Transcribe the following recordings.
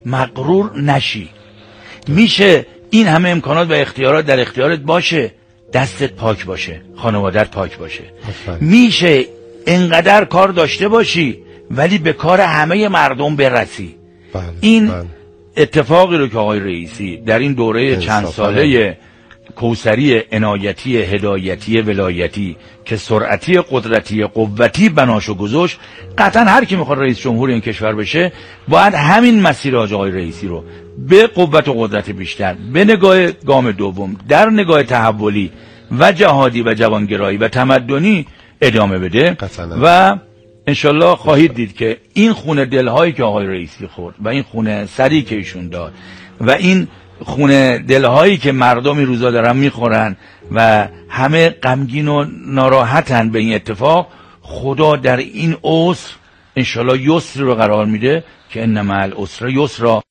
مغرور نشی. میشه این همه امکانات و اختیارات در اختیارت باشه، دستت پاک باشه، خانوادت پاک باشه. میشه انقدر کار داشته باشی ولی به کار همه مردم برسی. این اتفاقی رو که آقای رئیسی در این دوره چند ساله کوثری عنایتی هدایتی ولایتی که سرعتی قدرتی قوتی بناشو گذاشت، قطعا هر کی میخواد رئیس جمهور این کشور بشه باید همین مسیر آقای رئیسی رو به قوت و قدرت بیشتر، به نگاه گام دوم، در نگاه تحولی و جهادی و جوانگرایی و تمدنی ادامه بده. و انشالله خواهید دید که این خون دلهایی که آقای رئیسی خورد و این خون سری که ایشون داد و این خون دلهایی که مردم این روزا دارن میخورن و همه غمگین و ناراحتن به این اتفاق، خدا در این عسر انشالله یسر رو قرار میده که ان مع العسر یسرا.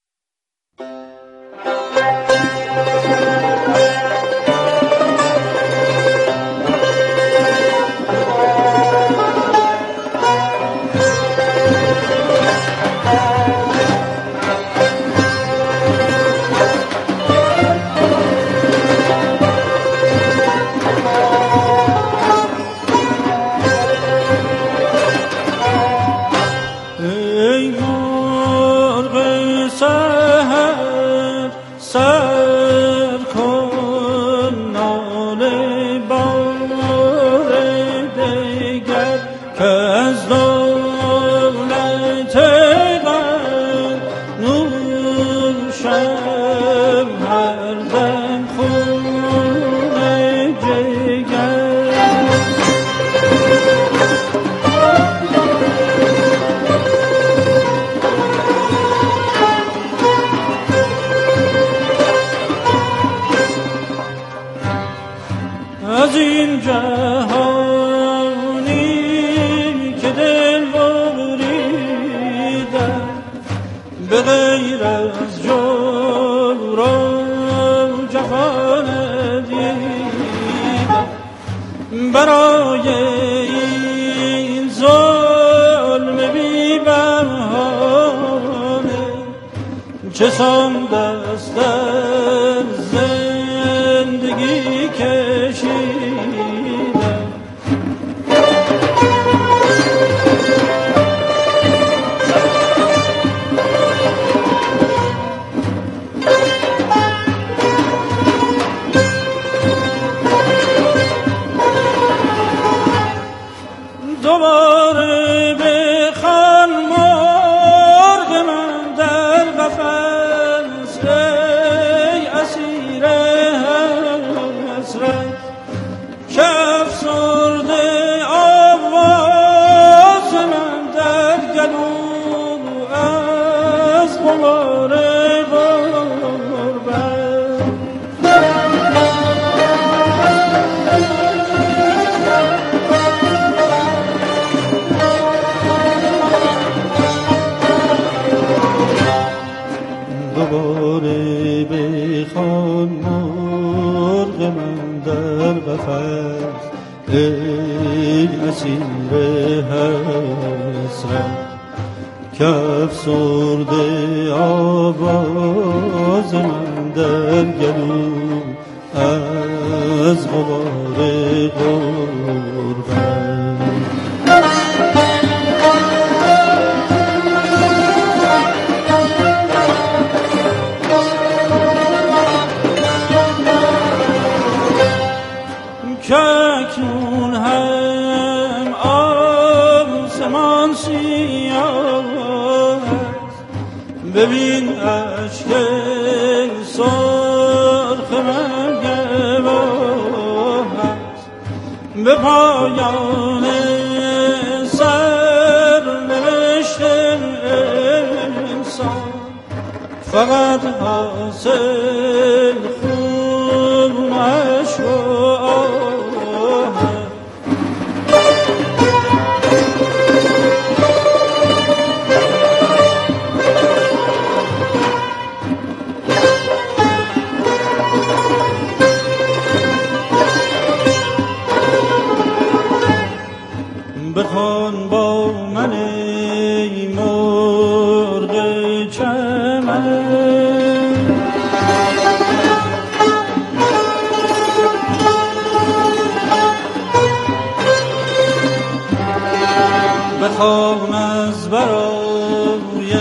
بخوان با من ای مرغ چمن بخوان از برای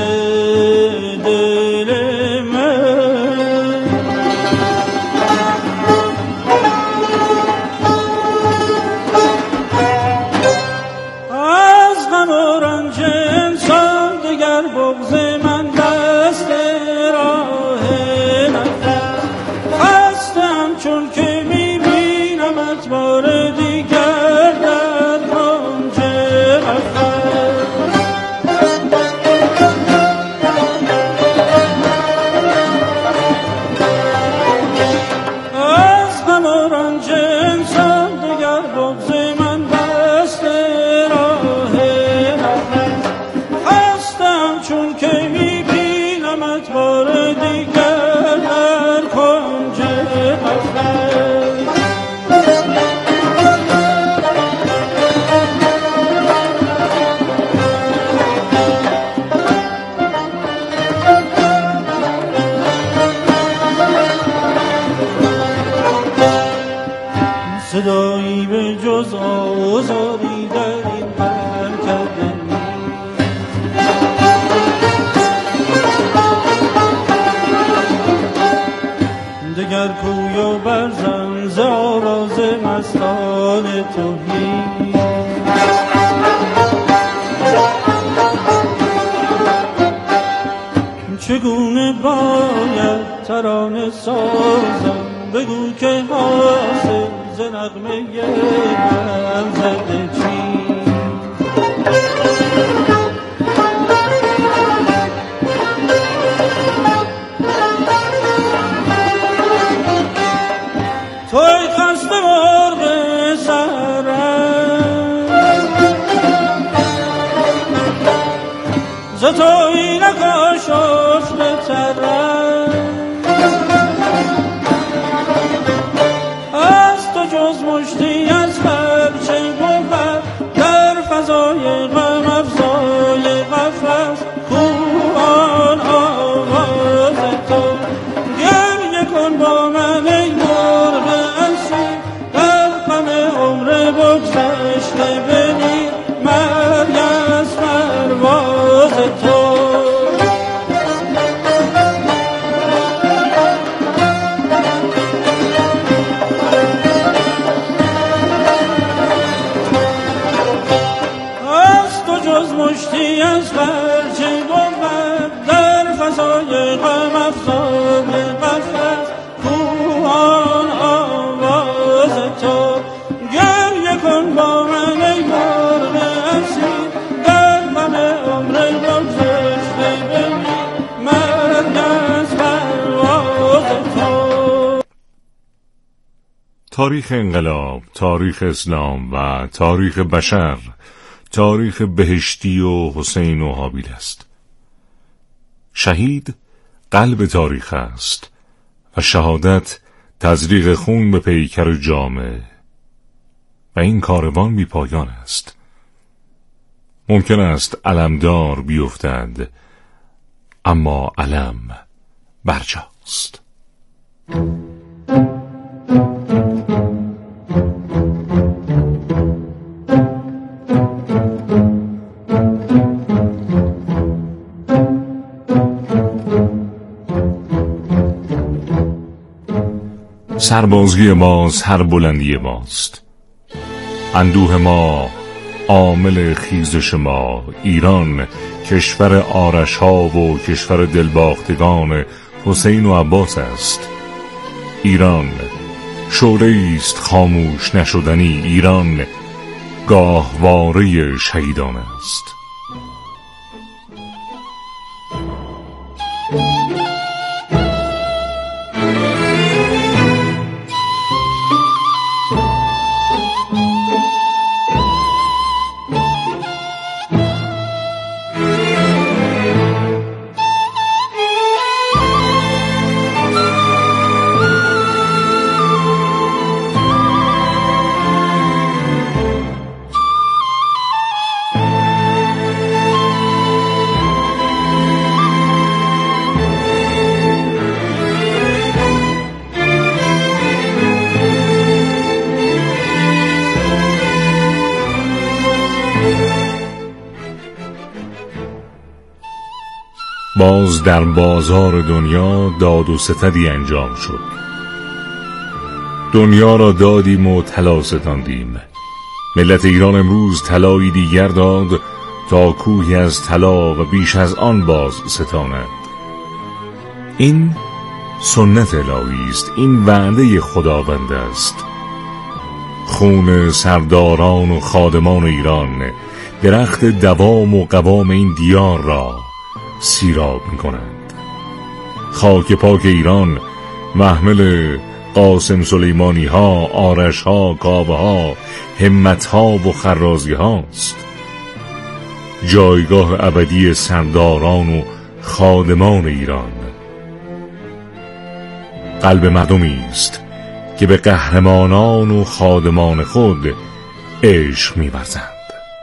دل من از غم و رنج انسان دگر بغض من دست راه نفس خستم چون که میبینمت بار دیگر در کنج از غم و رنج انسان دگر بغض من دست راه نفس خستم چون که میبینمت بار دیگر در کنج قفس صدایی به جز آزادی در این حرکت دگر کوی و برزن ز آواز مستان توحید چگونه باید ترانه سازم بگو که حاصل ز نغمه من زده چی توی خسته مرغ سرم ز توی نکاشش بترم از تو جز مشتی از خرچه بود در فضای غم افزای قفس کوهان آواز تو گریه کن با من ای مرغ اسیر در غم عمر بگذشته ببین مرگ از پرواز تو مشتی از خرچه بود در فضای غم افزای قفس کوهان آواز تو گریه کن با من ای مرغ اسیر در غم عمر بگذشته ببین مرگ از پرواز تو. تاریخ انقلاب، تاریخ اسلام و تاریخ بشر تاریخ بهشتی و حسین و حابیل است. شهید قلب تاریخ است و شهادت تزریق خون به پیکر جامعه و این کاروان بی پایان است. ممکن است علمدار بیفتد اما علم برجاست. سربازی ماست هر بلندی ماست، اندوه ما عامل خیزش ما. ایران کشور آرش ها و کشور دلباختگان حسین و عباس است. ایران شعله است خاموش نشدنی. ایران گاهواره شهیدان است. باز در بازار دنیا داد و ستدی انجام شد. دنیا را دادیم و طلا ستاندیم. ملت ایران امروز طلایی دیگر داد تا کوهی از طلا و بیش از آن باز ستاند. این سنت الهی است، این وعده خداوند است. خون سرداران و خادمان ایران درخت دوام و قوام این دیار را سیراب می کنند. خاک پاک ایران محمل قاسم سلیمانی ها، آرش ها، کاوه ها، همت ها و خرازی هاست. جایگاه ابدی سرداران و خادمان ایران. قلب مردمی است که به قهرمانان و خادمان خود عشق می‌ورزند.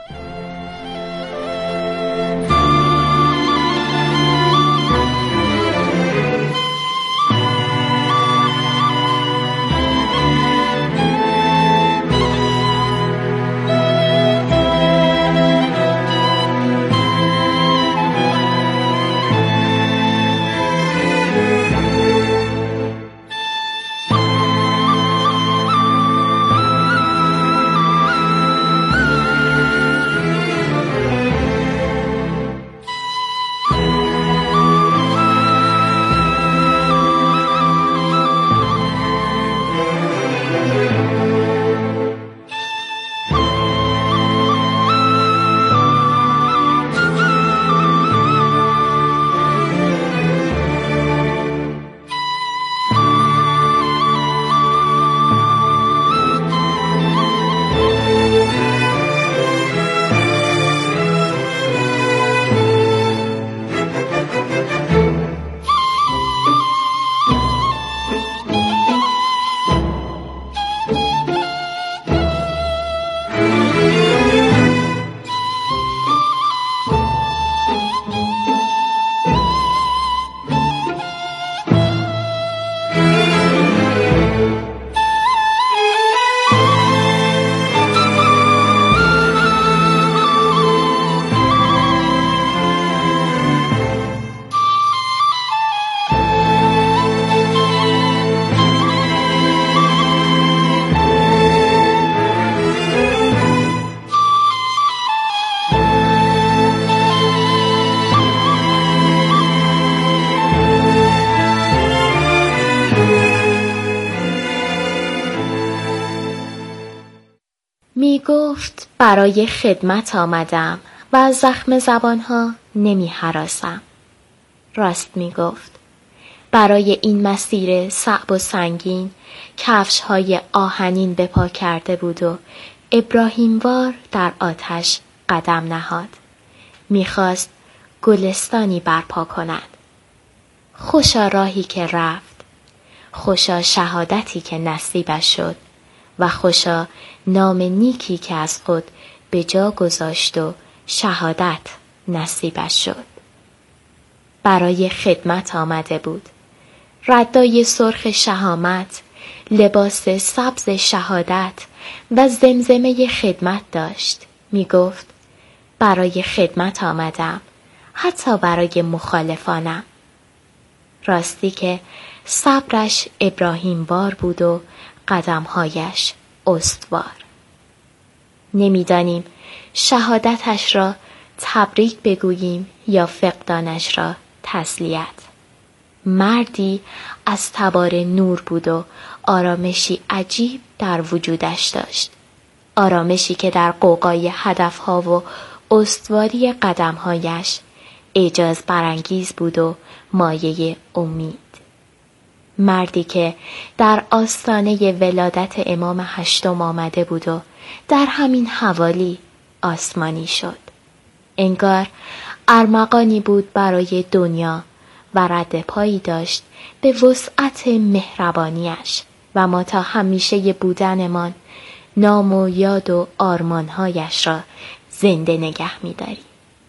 می گفت برای خدمت آمدم و از زخم زبانها نمی هراسم. راست می گفت. برای این مسیر صعب و سنگین کفش‌های آهنین به پا کرده بود و ابراهیموار در آتش قدم نهاد. می‌خواست گلستانی برپا کند. خوشا راهی که رفت، خوشا شهادتی که نصیبش شد و خوشا نام نیکی که از خود به جا گذاشت و شهادت نصیبش شد. برای خدمت آمده بود. ردای سرخ شهامت، لباس سبز شهادت و زمزمه خدمت داشت. می گفت برای خدمت آمدم، حتی برای مخالفانم. راستی که صبرش ابراهیموار بود و قدمهایش استوار. نمیدانیم شهادتش را تبریک بگوییم یا فقدانش را تسلیت. مردی از تبار نور بود و آرامشی عجیب در وجودش داشت. آرامشی که در غوغای هدفها و استواری قدمهایش اعجاز برانگیز بود و مایه امید. مردی که در آستانه ولادت امام هشتم آمده بود و در همین حوالی آسمانی شد. انگار ارمغانی بود برای دنیا و رد پایی داشت به وسعت مهربانیش و ما تا همیشه بودنمان نام و یاد و آرمانهایش را زنده نگه می‌داریم.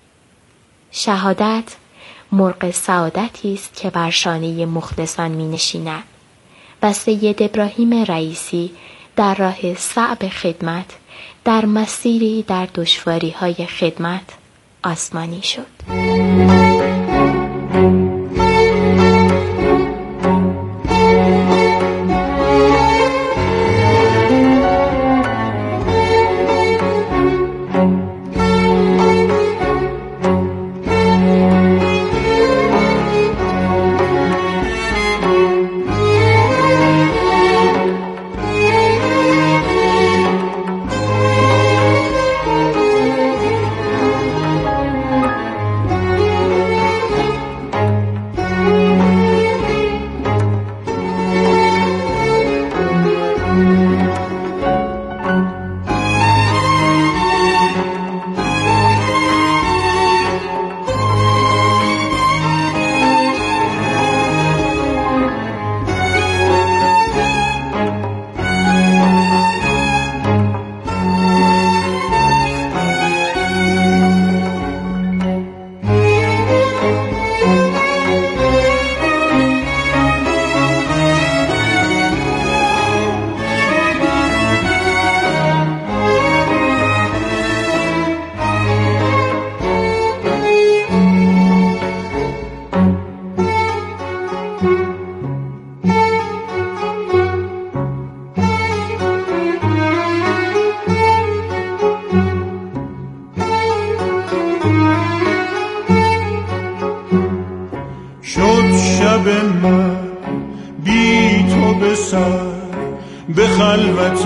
شهادت مرغ سعادتی است که بر شانه مخلصان می‌نشیند و سید ابراهیم رئیسی در راه صعب خدمت در مسیری در دشواری‌های خدمت آسمانی شد. به خلوت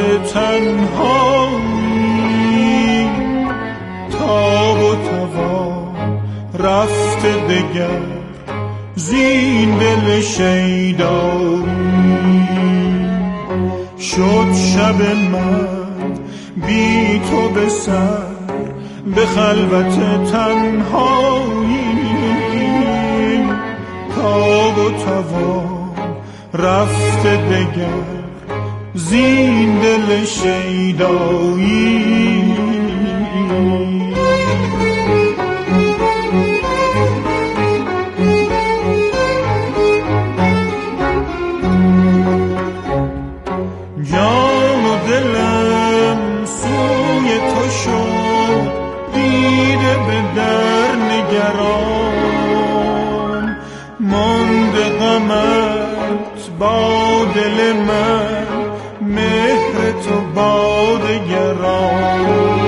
تنهایی تاب و توان رفته دگر زین دل شیدایی شد شب من بی تو به سر به خلوت تنهایی تاب و توان رفته دگر زین دل شیدایی جان و دلم سوی تو شد دیده به در نگران مانده غمت با دل من مهر تو با دگران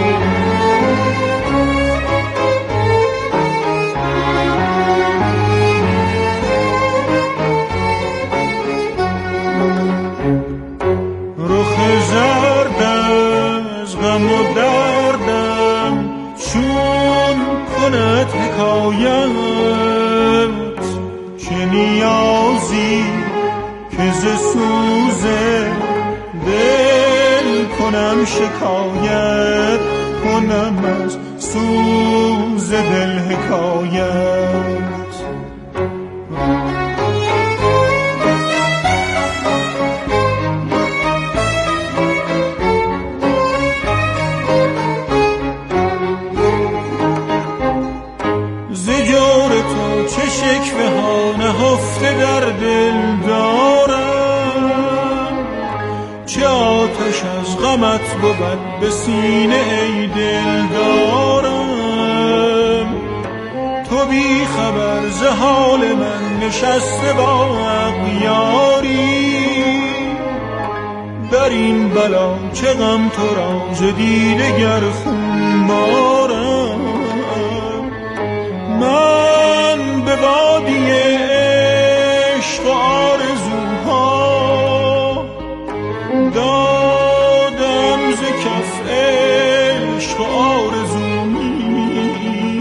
رخ زرد از غم و دردم چون کند حکایت چه نیازی که ز سوزه دل کنم شکایت کنم از سوز دل حکایت ز جور تو چه شکوه ها نهفته در دل دارم چه آتش از غمت بود به سینه ای دل دارم تو بی خبر ز حال من نشسته با اغیاری در این بلا چه غم تو را ز دیده گر خون بارم من به وادی عشق و آرزوها دادم ز کف عشق و آرزویی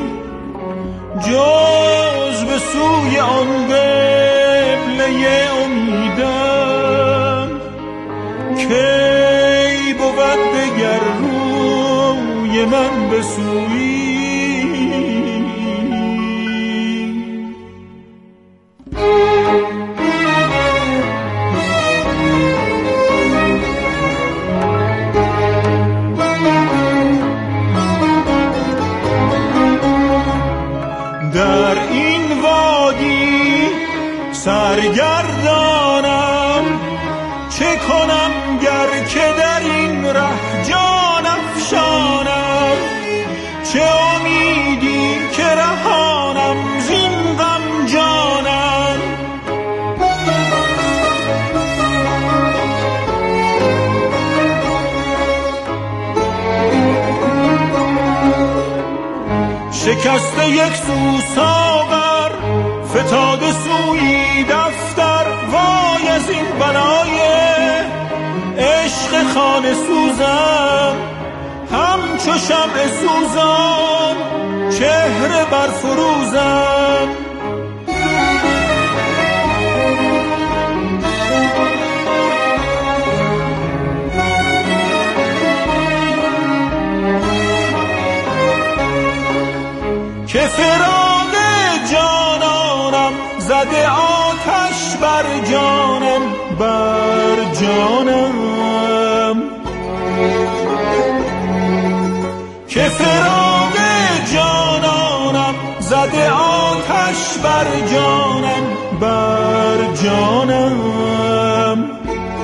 جز به سوی آن قبله امیدم کی بود دگر روی من به سویی در این وادی سرگردانم چه کنم گر که در این ره جان افشانم چه امیدی که رهانم زین غم جان یک سو ساغر فتاده سوی دفتر، وای از این بلای عشق خانه سوزم، همچو شمع سوزان چهره برفروزم. که فراق جانانم زده آتش بر جانم، بر جانم. که فراق جانانم زده آتش بر جانم، بر جانم.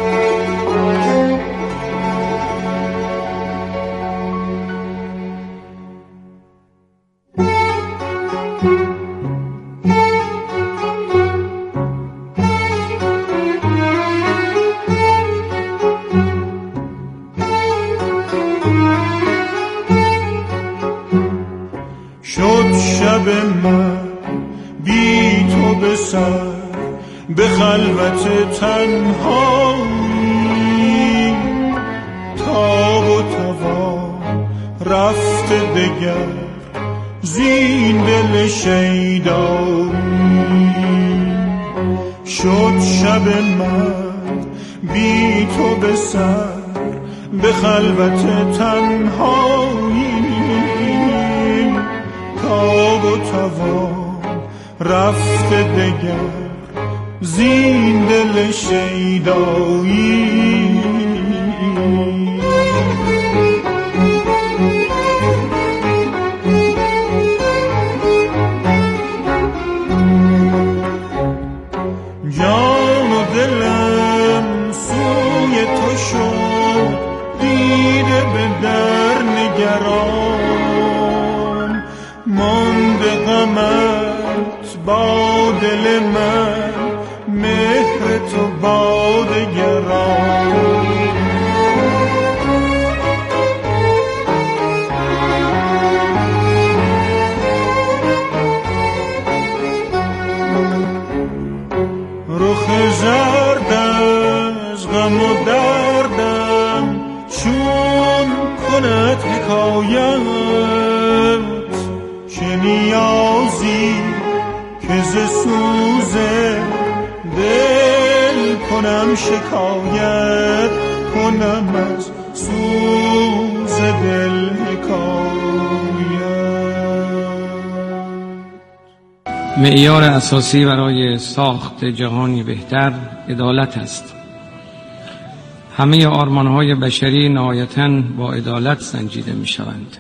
شب من بی تو به سر به خلوت تنهایی، تاب و توان رفته دگر زین دل شیدایی. شد شب من بی تو به سر به خلوت تنهایی، تاب و توان رفته دگر زین دل شیدایی. جان و دلم سوی تو شد، دیده به در نگران، مانده غمت با دل من، مهر تو با دگران. رخ زرد از غم و دردم چون کند حکایت، چه نیازی که ز سوز دل کنم شکایت، کنم از سوز دل حکایت. معیار اساسی برای ساخت جهانی بهتر عدالت است. همه آرمان‌های بشری نهایتاً با عدالت سنجیده می‌شوند.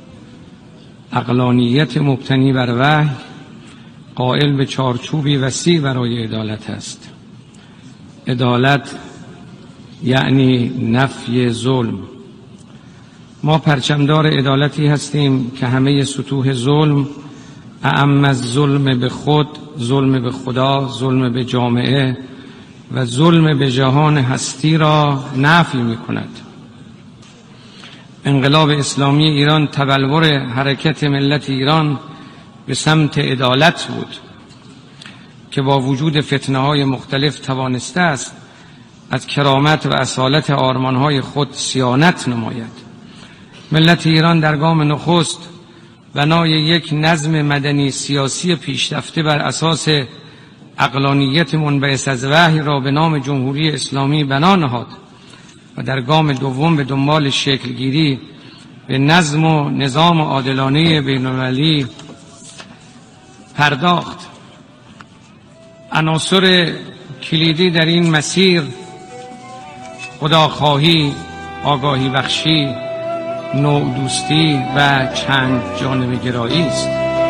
عقلانیت مبتنی بر وحی قائل به چارچوبی وسیع برای عدالت است. عدالت یعنی نفی ظلم. ما پرچمدار عدالتی هستیم که همه سطوح ظلم، اعم از ظلم به خود، ظلم به خدا، ظلم به جامعه و ظلم به جهان هستی را نفی می کند. انقلاب اسلامی ایران تبلور حرکت ملت ایران به سمت عدالت بود که با وجود فتنه‌های مختلف توانسته است از کرامت و اصالت آرمان‌های خود صیانت نماید. ملت ایران در گام نخست بنای یک نظم مدنی سیاسی پیشرفته بر اساس عقلانیت منبعث از وحی را به نام جمهوری اسلامی بنا نهاد و در گام دوم به دنبال شکلگیری به نظم و نظام عادلانه بین‌المللی پرداخت. عناصر کلیدی در این مسیر خداخواهی، آگاهی بخشی، نوع دوستی و چند جانبه گرایی است.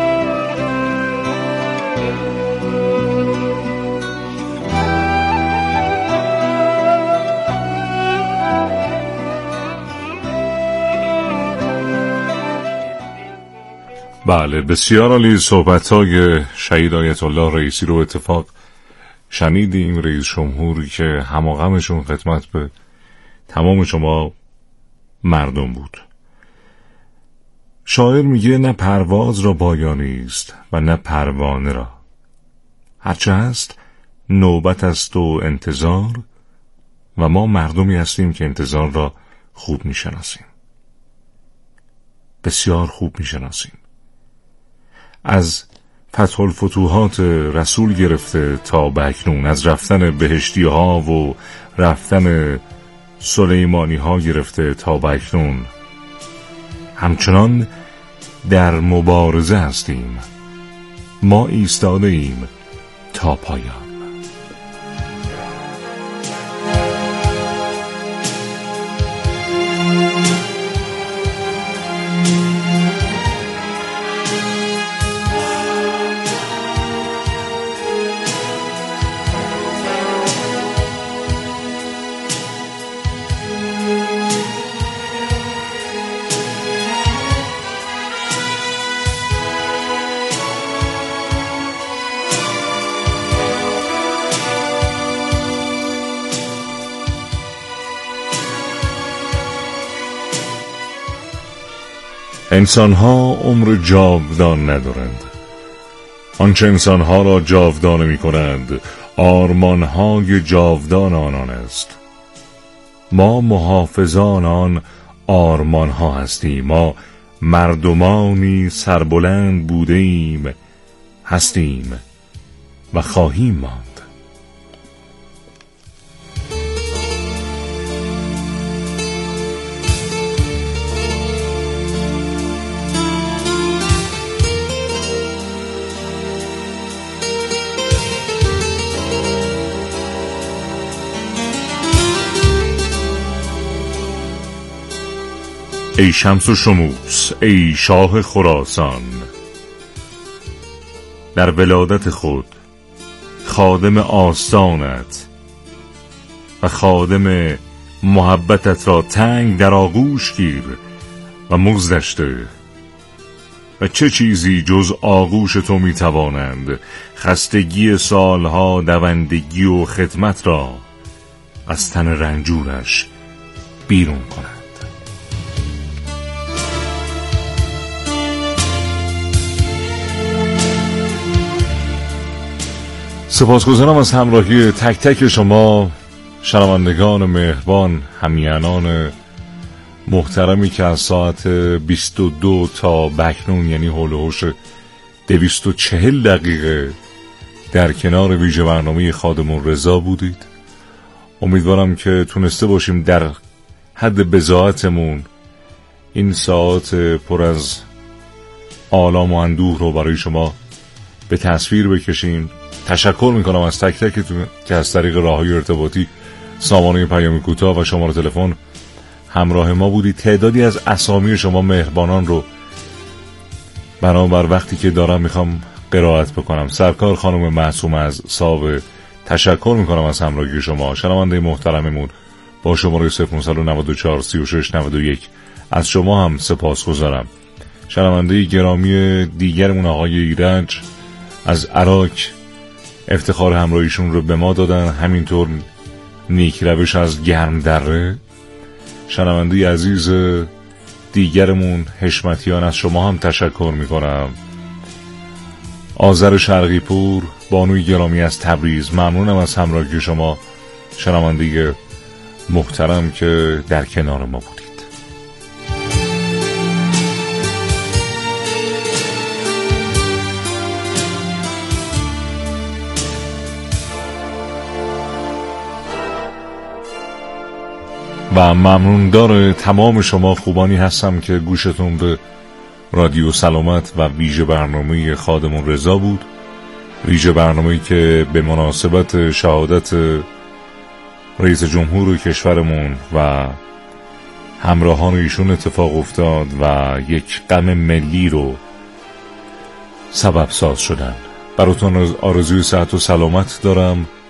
بله، بسیار عالی. صحبت‌های شهید آیت الله رئیسی رو اتفاق شنیدیم. رئیس جمهوری که هماغمشون خدمت به تمام شما مردم بود. شاعر میگه نه پرواز را پایانی است و نه پروانه را، هرچه هست نوبت است و انتظار، و ما مردمی هستیم که انتظار را خوب میشناسیم، بسیار خوب میشناسیم. از فتح الفتوحات رسول گرفته تا به اکنون، از رفتن بهشتی ها و رفتن سلیمانی ها گرفته تا به اکنون، همچنان در مبارزه هستیم. ما ایستاده ایم تا پایان. انسانها عمر جاودان ندارند. آنچه انسانها را جاودانه می کند آرمانهای جاودان آنان است. ما محافظان آن آرمانها هستیم. ما مردمانی سربلند بوده ایم، هستیم و خواهیم ماند. ای شمس و شموس، ای شاه خراسان، در ولادت خود خادم آستانت و خادم محبتت را تنگ در آغوش گیر و مزدشته. و چه چیزی جز آغوش تو میتوانند خستگی سالها دوندگی و خدمت را از تن رنجورش بیرون کند. سپاسگزارم از همراهی تک تک شما شنوندگان مهربان، همیهنان محترمی که از ساعت 22 تا بکنون، یعنی حول و حوش 240 دقیقه در کنار ویژه برنامه خادم الرضا بودید. امیدوارم که تونسته باشیم در حد بضاعتمون این ساعت پر از آلام و اندوه رو برای شما به تصویر بکشیم. تشکر میکنم از تک تکتون که از طریق راههای ارتباطی، سامانه پیام کوتاه و شماره تلفن همراه ما بودید. تعدادی از اسامی شما مهربانان رو بنابر وقتی که دارم میخوام قرائت بکنم. سرکار خانم معصومه از ساوه، تشکر میکنم از همراهی شما. شنونده محترممون با شماره 0994 36 91 از شما هم سپاسگزارم. شنونده گرامی دیگرمون آقای ایرج از عراق افتخار همراهیشون رو به ما دادن، همینطور نیک روش از گرم دره. شنونده عزیز دیگرمون حشمتیان از شما هم تشکر میکنم. آذر شرقی پور، بانوی گرامی از تبریز، ممنونم از همراهی شما شنونده محترم که در کنار ما بودید. و ممنون داره تمام شما خوبانی هستم که گوشتون به رادیو سلامت و ویژه برنامه خادم الرضا بود. ویژه برنامه‌ای که به مناسبت شهادت رئیس جمهور کشورمون و همراهان ایشون اتفاق افتاد و یک غم ملی رو سبب ساز شدن. براتون آرزوی صحت و سلامت دارم.